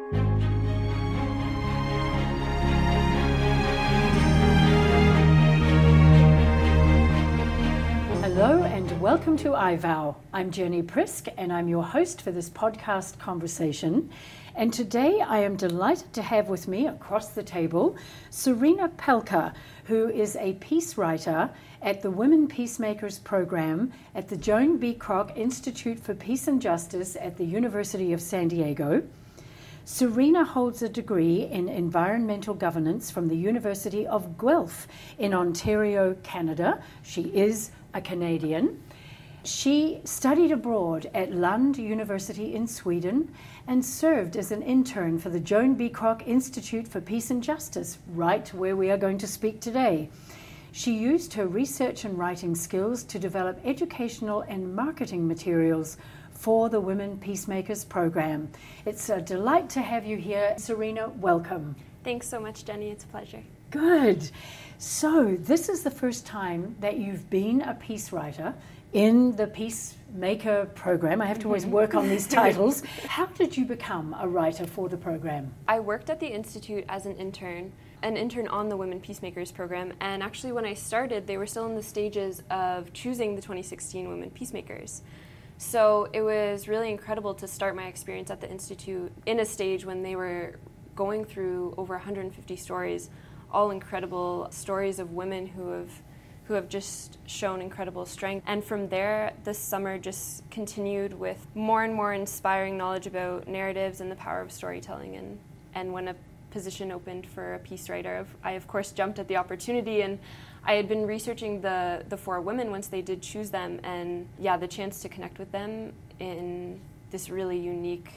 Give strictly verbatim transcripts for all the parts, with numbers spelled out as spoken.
Hello and welcome to I Vow. I'm Jenny Prisk and I'm your host for this podcast conversation. And today I am delighted to have with me across the table Serena Pelka, who is a peace writer at the Women Peacemakers Program at the Joan B. Kroc Institute for Peace and Justice at the University of San Diego. Serena holds a degree in environmental governance from the University of Guelph in Ontario, Canada. She is a Canadian. She studied abroad at Lund University in Sweden and served as an intern for the Joan B. Kroc Institute for Peace and Justice, right where we are going to speak today. She used her research and writing skills to develop educational and marketing materials for the Women Peacemakers Program. It's a delight to have you here. Serena, welcome. Thanks so much, Jenny. It's a pleasure. Good. So this is the first time that you've been a peace writer in the Peacemaker Program. I have to always work on these titles. How did you become a writer for the program? I worked at the Institute as an intern, an intern on the Women Peacemakers Program, and actually when I started, they were still in the stages of choosing the twenty sixteen Women Peacemakers. So it was really incredible to start my experience at the Institute in a stage when they were going through over one hundred fifty stories, all incredible stories of women who have who have just shown incredible strength. And from there, this summer just continued with more and more inspiring knowledge about narratives and the power of storytelling. And, and when a position opened for a peace writer, I of course jumped at the opportunity, and I had been researching the, the four women once they did choose them, and yeah, the chance to connect with them in this really unique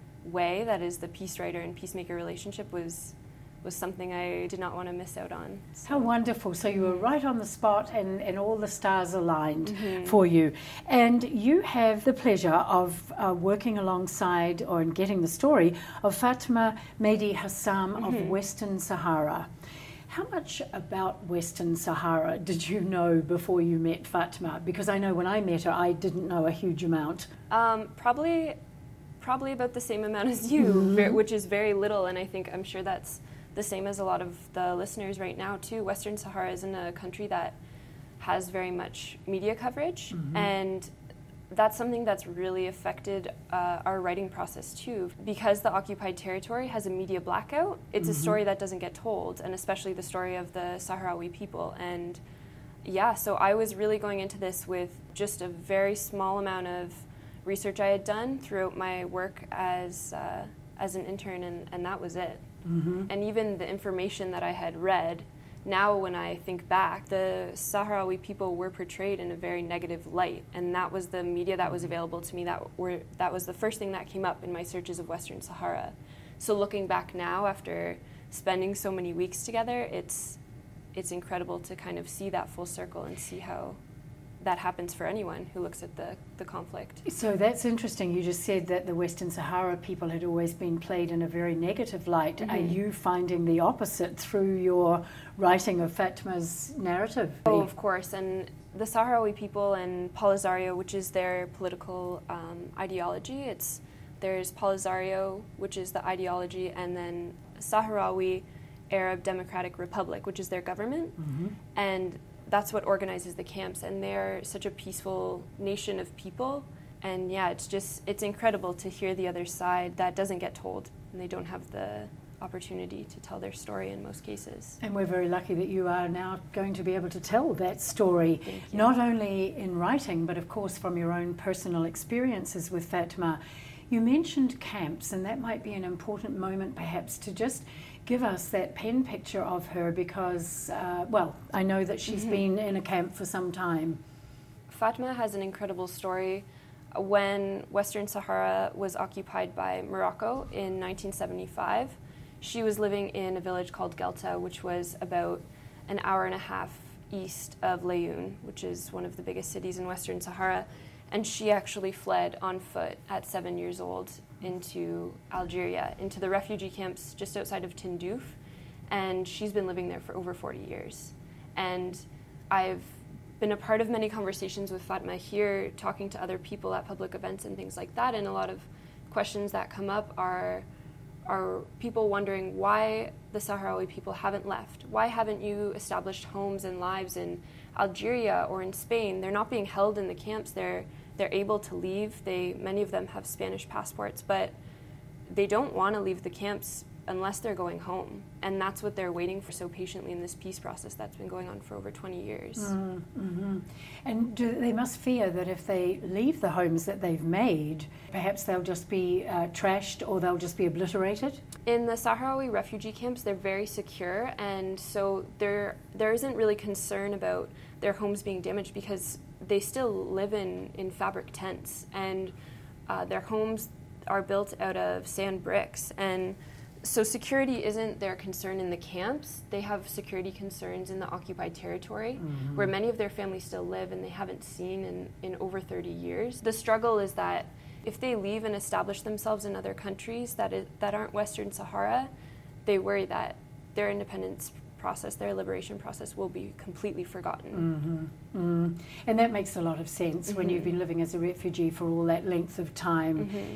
way that is the peace writer and peacemaker relationship was was something I did not want to miss out on. So. How wonderful. So you were right on the spot and, and all the stars aligned Mm-hmm. for you. And you have the pleasure of uh, working alongside or in getting the story of Fatma Mehdi Hassam Mm-hmm. of Western Sahara. How much about Western Sahara did you know before you met Fatma? Because I know when I met her, I didn't know a huge amount. Um, probably probably about the same amount as you, Mm-hmm. ver- which is very little, and I think I'm sure that's the same as a lot of the listeners right now too. Western Sahara isn't a country that has very much media coverage, Mm-hmm. and that's something that's really affected uh, our writing process too. Because the occupied territory has a media blackout, it's Mm-hmm. a story that doesn't get told, and especially the story of the Sahrawi people. And yeah, so I was really going into this with just a very small amount of research I had done throughout my work as uh, as an intern, and, and that was it. Mm-hmm. And even the information that I had read, now when I think back, the Sahrawi people were portrayed in a very negative light, and that was the media that was available to me. That were that was the first thing that came up in my searches of Western Sahara. So looking back now, after spending so many weeks together, it's it's incredible to kind of see that full circle and see how that happens for anyone who looks at the, the conflict. So that's interesting. You just said that the Western Sahara people had always been played in a very negative light. Mm-hmm. Are you finding the opposite through your writing of Fatma's narrative? Oh, of course. And the Sahrawi people and Polisario, which is their political um, ideology, it's there's Polisario, which is the ideology, and then Sahrawi Arab Democratic Republic, which is their government. Mm-hmm. And that's what organizes the camps, and they're such a peaceful nation of people. And yeah, it's just, it's incredible to hear the other side that doesn't get told, and they don't have the opportunity to tell their story in most cases. And we're very lucky that you are now going to be able to tell that story, Thank you. not only in writing, but of course from your own personal experiences with Fatma. You mentioned camps, and that might be an important moment perhaps to just give us that pen picture of her, because, uh, well, I know that she's Mm-hmm. been in a camp for some time. Fatma has an incredible story. When Western Sahara was occupied by Morocco in nineteen seventy-five, she was living in a village called Gelta, which was about an hour and a half east of Laayoune, which is one of the biggest cities in Western Sahara. And she actually fled on foot at seven years old into Algeria, into the refugee camps just outside of Tindouf. And she's been living there for over forty years. And I've been a part of many conversations with Fatma here, talking to other people at public events and things like that. And a lot of questions that come up are, are people wondering why the Sahrawi people haven't left. Why haven't you established homes and lives in Algeria or in Spain? They're not being held in the camps. They're they're able to leave. They many of them have Spanish passports, but they don't want to leave the camps unless they're going home. And that's what they're waiting for so patiently in this peace process that's been going on for over twenty years. Mm-hmm. And do, they must fear that if they leave the homes that they've made, perhaps they'll just be uh, trashed or they'll just be obliterated? In the Sahrawi refugee camps, they're very secure, and so there there isn't really concern about their homes being damaged because they still live in, in fabric tents, and uh, their homes are built out of sand bricks. And so security isn't their concern in the camps. They have security concerns in the occupied territory, mm-hmm. where many of their families still live and they haven't seen in, in over thirty years. The struggle is that if they leave and establish themselves in other countries that is, that aren't Western Sahara, they worry that their independence process, their liberation process will be completely forgotten. Mm-hmm. Mm. And that makes a lot of sense mm-hmm. when you've been living as a refugee for all that length of time. Mm-hmm.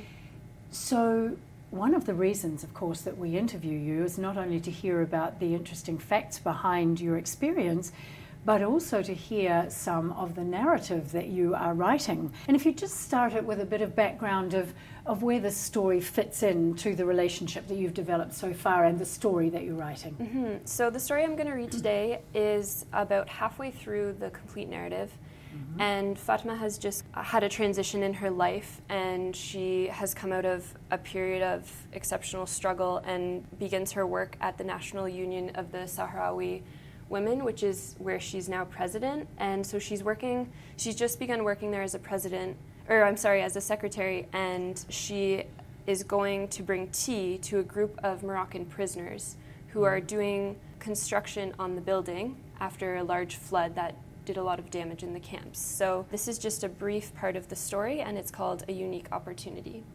So one of the reasons, of course, that we interview you is not only to hear about the interesting facts behind your experience, but also to hear some of the narrative that you are writing. And if you just start it with a bit of background of, of where this story fits into the relationship that you've developed so far and the story that you're writing. Mm-hmm. So the story I'm going to read today is about halfway through the complete narrative. Mm-hmm. And Fatma has just had a transition in her life, and she has come out of a period of exceptional struggle and begins her work at the National Union of the Sahrawi Women, which is where she's now president. And so she's working, she's just begun working there as a president, or I'm sorry, as a secretary, and she is going to bring tea to a group of Moroccan prisoners who are doing construction on the building after a large flood that did a lot of damage in the camps. So this is just a brief part of the story, and it's called A Unique Opportunity.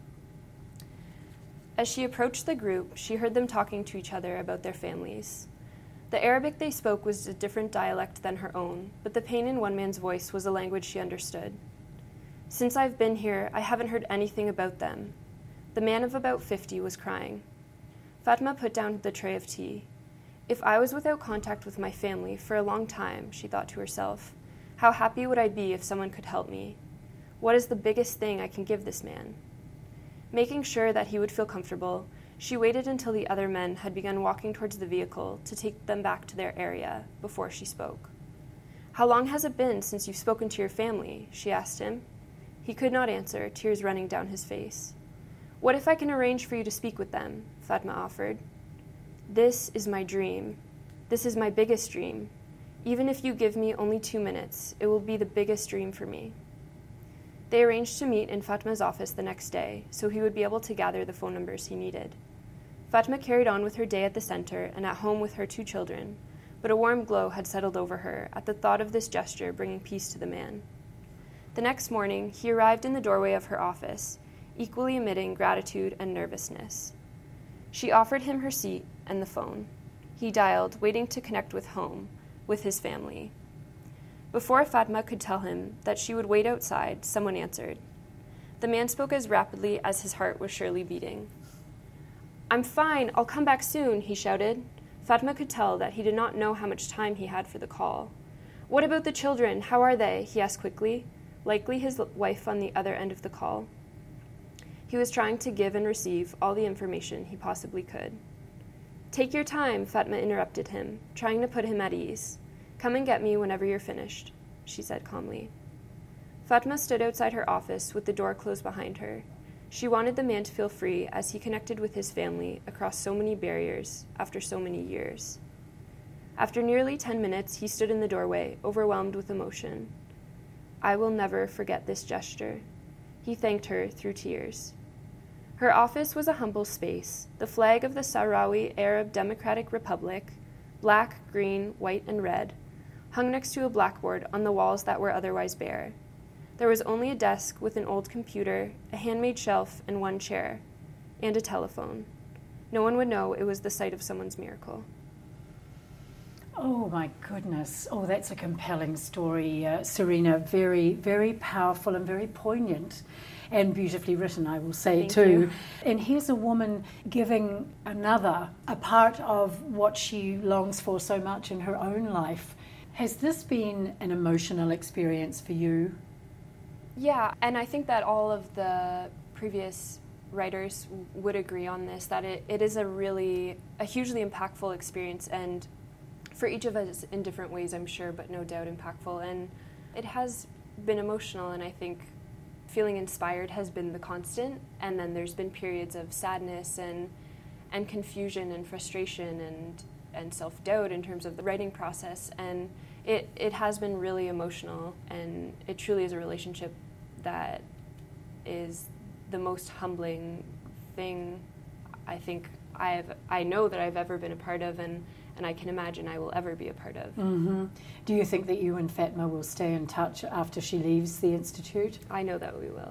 As she approached the group, she heard them talking to each other about their families. The Arabic they spoke was a different dialect than her own, but the pain in one man's voice was a language she understood. Since I've been here, I haven't heard anything about them. The man of about fifty was crying. Fatma put down the tray of tea. If I was without contact with my family for a long time, she thought to herself, how happy would I be if someone could help me? What is the biggest thing I can give this man? Making sure that he would feel comfortable, she waited until the other men had begun walking towards the vehicle to take them back to their area before she spoke. How long has it been since you've spoken to your family? She asked him. He could not answer, tears running down his face. What if I can arrange for you to speak with them? Fatma offered. This is my dream. This is my biggest dream. Even if you give me only two minutes, it will be the biggest dream for me. They arranged to meet in Fatma's office the next day, so he would be able to gather the phone numbers he needed. Fatma carried on with her day at the center and at home with her two children, but a warm glow had settled over her at the thought of this gesture bringing peace to the man. The next morning, he arrived in the doorway of her office, equally emitting gratitude and nervousness. She offered him her seat and the phone. He dialed, waiting to connect with home, with his family. Before Fatma could tell him that she would wait outside, someone answered. The man spoke as rapidly as his heart was surely beating. I'm fine, I'll come back soon, he shouted. Fatma could tell that he did not know how much time he had for the call. What about the children? How are they? He asked quickly, likely his wife on the other end of the call. He was trying to give and receive all the information he possibly could. Take your time, Fatma interrupted him, trying to put him at ease. Come and get me whenever you're finished, she said calmly. Fatma stood outside her office with the door closed behind her. She wanted the man to feel free as he connected with his family across so many barriers after so many years. After nearly ten minutes, he stood in the doorway, overwhelmed with emotion. I will never forget this gesture. He thanked her through tears. Her office was a humble space, the flag of the Sahrawi Arab Democratic Republic, black, green, white, and red, hung next to a blackboard on the walls that were otherwise bare. There was only a desk with an old computer, a handmade shelf, and one chair, and a telephone. No one would know it was the site of someone's miracle. Oh my goodness. Oh, that's a compelling story, uh, Serena. Very, very powerful and very poignant. and beautifully written, I will say. Thank too. you. And here's a woman giving another a part of what she longs for so much in her own life. Has this been an emotional experience for you? Yeah, and I think that all of the previous writers would agree on this, that it, it is a really, a hugely impactful experience, and for each of us in different ways, I'm sure, but no doubt impactful. And it has been emotional, and I think feeling inspired has been the constant, and then there's been periods of sadness and and confusion and frustration and and self-doubt in terms of the writing process, and it, it has been really emotional, and it truly is a relationship that is the most humbling thing I think I've I know that I've ever been a part of, and and I can imagine I will ever be a part of. Mm-hmm. Do you think that you and Fatma will stay in touch after she leaves the Institute? I know that we will.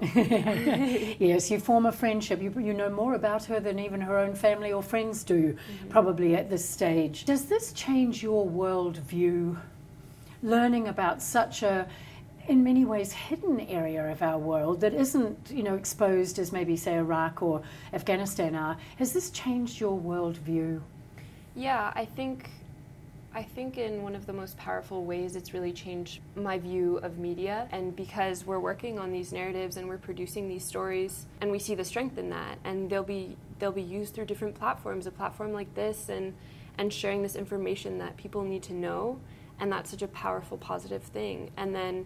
Yes, you form a friendship. You, you know more about her than even her own family or friends do, mm-hmm. probably at this stage. Does this change your worldview, learning about such a, in many ways, hidden area of our world that isn't, you know, exposed as maybe, say, Iraq or Afghanistan are? Has this changed your worldview? Yeah, I think I think in one of the most powerful ways it's really changed my view of media, and because we're working on these narratives and we're producing these stories and we see the strength in that, and they'll be they'll be used through different platforms, a platform like this, and and sharing this information that people need to know, and that's such a powerful, positive thing. And then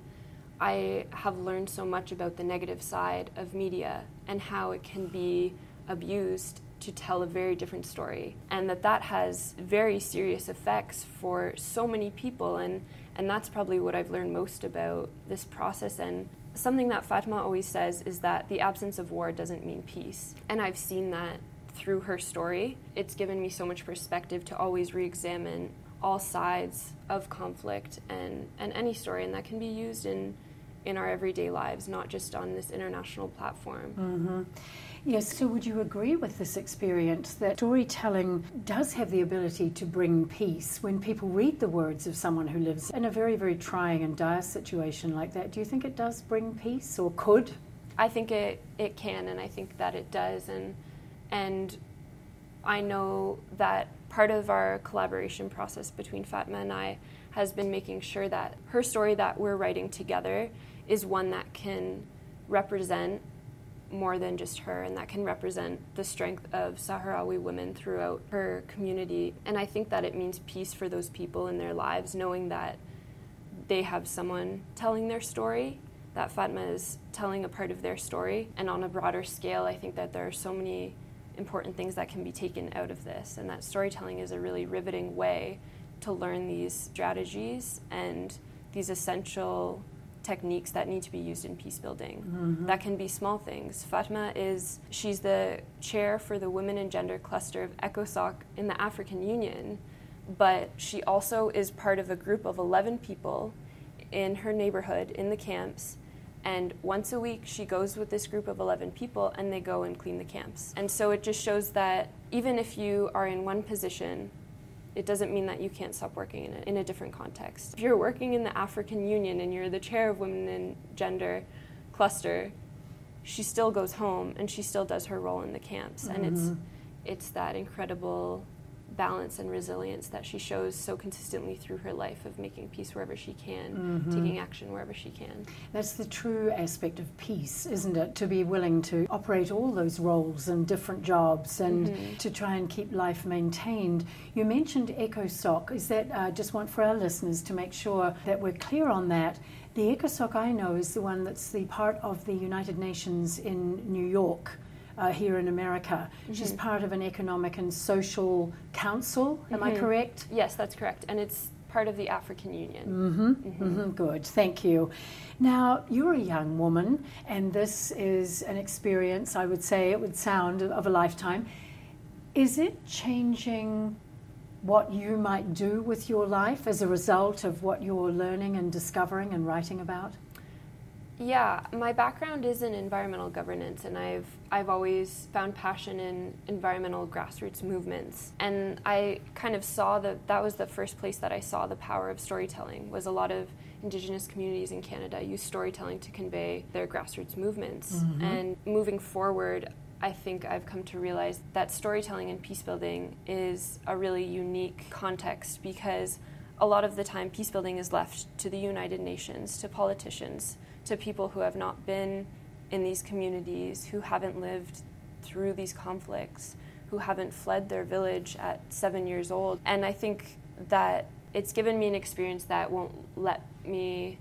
I have learned so much about the negative side of media and how it can be abused to tell a very different story, and that that has very serious effects for so many people, and and that's probably what I've learned most about this process. And something that Fatma always says is that the absence of war doesn't mean peace, and I've seen that through her story. It's given me so much perspective to always re-examine all sides of conflict and and any story, and that can be used in in our everyday lives, not just on this international platform. Mm-hmm. Yes, so would you agree with this experience that storytelling does have the ability to bring peace when people read the words of someone who lives in a very, very trying and dire situation like that? Do you think it does bring peace, or could? I think it, it can, and I think that it does, and and I know that part of our collaboration process between Fatma and I has been making sure that her story that we're writing together is one that can represent more than just her, and that can represent the strength of Sahrawi women throughout her community. And I think that it means peace for those people in their lives, knowing that they have someone telling their story, that Fatma is telling a part of their story. And on a broader scale, I think that there are so many important things that can be taken out of this, and that storytelling is a really riveting way to learn these strategies and these essential techniques that need to be used in peace building. Mm-hmm. That can be small things. Fatma is, she's the chair for the Women and Gender Cluster of ECOSOC in the African Union, but she also is part of a group of eleven people in her neighborhood in the camps, and once a week she goes with this group of eleven people and they go and clean the camps. And so it just shows that even if you are in one position, it doesn't mean that you can't stop working in a, in a different context. If you're working in the African Union and you're the chair of Women and Gender Cluster, she still goes home and she still does her role in the camps. Mm-hmm. And it's it's that incredible balance and resilience that she shows so consistently through her life of making peace wherever she can, mm-hmm. taking action wherever she can. That's the true aspect of peace, isn't it? To be willing to operate all those roles and different jobs, and mm-hmm. to try and keep life maintained. You mentioned ECOSOC. Is that, uh, just want for our listeners to make sure that we're clear on that, the ECOSOC I know is the one that's the part of the United Nations in New York. Uh, here in America. Mm-hmm. She's part of an economic and social council, am mm-hmm. I correct? Yes, that's correct, and it's part of the African Union. Mm-hmm. Mm-hmm. Mm-hmm. Good, thank you. Now, you're a young woman, and this is an experience, I would say, it would sound, of a lifetime. Is it changing what you might do with your life as a result of what you're learning and discovering and writing about? Yeah, my background is in environmental governance, and I've I've always found passion in environmental grassroots movements. And I kind of saw that that was the first place that I saw the power of storytelling. Was a lot of Indigenous communities in Canada use storytelling to convey their grassroots movements. Mm-hmm. And moving forward, I think I've come to realize that storytelling in peace building is a really unique context, because a lot of the time peace building is left to the United Nations, to politicians, to people who have not been in these communities, who haven't lived through these conflicts, who haven't fled their village at seven years old. And I think that it's given me an experience that won't let me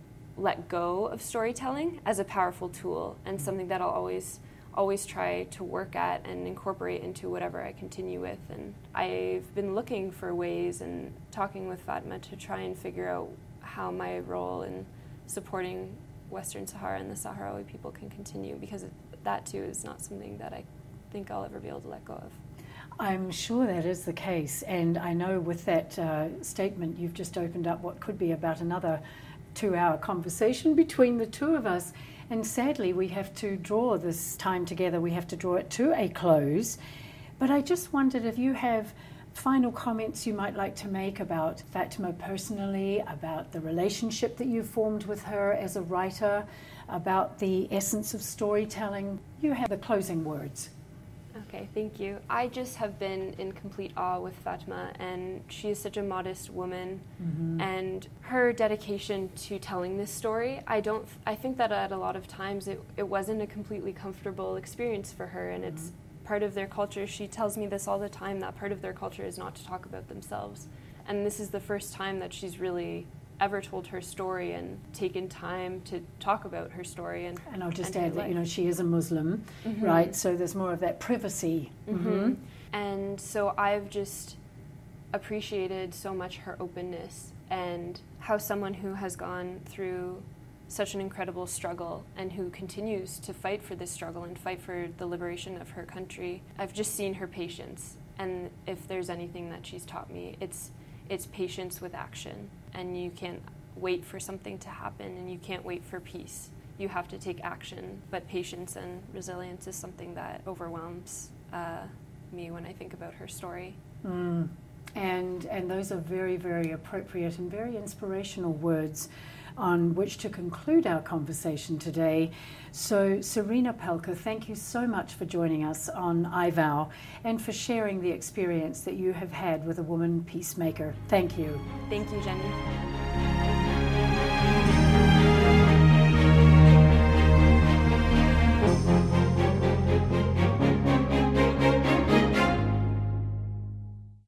let go of storytelling as a powerful tool, and something that I'll always always try to work at and incorporate into whatever I continue with. And I've been looking for ways and talking with Fatma to try and figure out how my role in supporting Western Sahara and the Sahrawi people can continue, because that too is not something that I think I'll ever be able to let go of. I'm sure that is the case, and I know with that uh, statement you've just opened up what could be about another two-hour conversation between the two of us. And sadly, we have to draw this time together. We have to draw it to a close. But I just wondered if you have final comments you might like to make about Fatma personally, about the relationship that you formed with her as a writer, about the essence of storytelling. You have the closing words. Okay, thank you. I just have been in complete awe with Fatma, and she is such a modest woman. Mm-hmm. And her dedication to telling this story, I don't, I think that at a lot of times it, it wasn't a completely comfortable experience for her, and mm-hmm. it's part of their culture. She tells me this all the time, that part of their culture is not to talk about themselves. And this is the first time that she's really ever told her story and taken time to talk about her story. And, and I'll just and add that, you know, she is a Muslim, mm-hmm. right? So there's more of that privacy. Mm-hmm. Mm-hmm. And so I've just appreciated so much her openness, and how someone who has gone through such an incredible struggle and who continues to fight for this struggle and fight for the liberation of her country, I've just seen her patience. And if there's anything that she's taught me, it's it's patience with action. And you can't wait for something to happen, and you can't wait for peace. You have to take action. But patience and resilience is something that overwhelms uh, me when I think about her story. Mm. And and those are very, very appropriate and very inspirational words on which to conclude our conversation today. So, Serena Pelka, thank you so much for joining us on I Vow and for sharing the experience that you have had with a woman peacemaker. Thank you. Thank you, Jenny.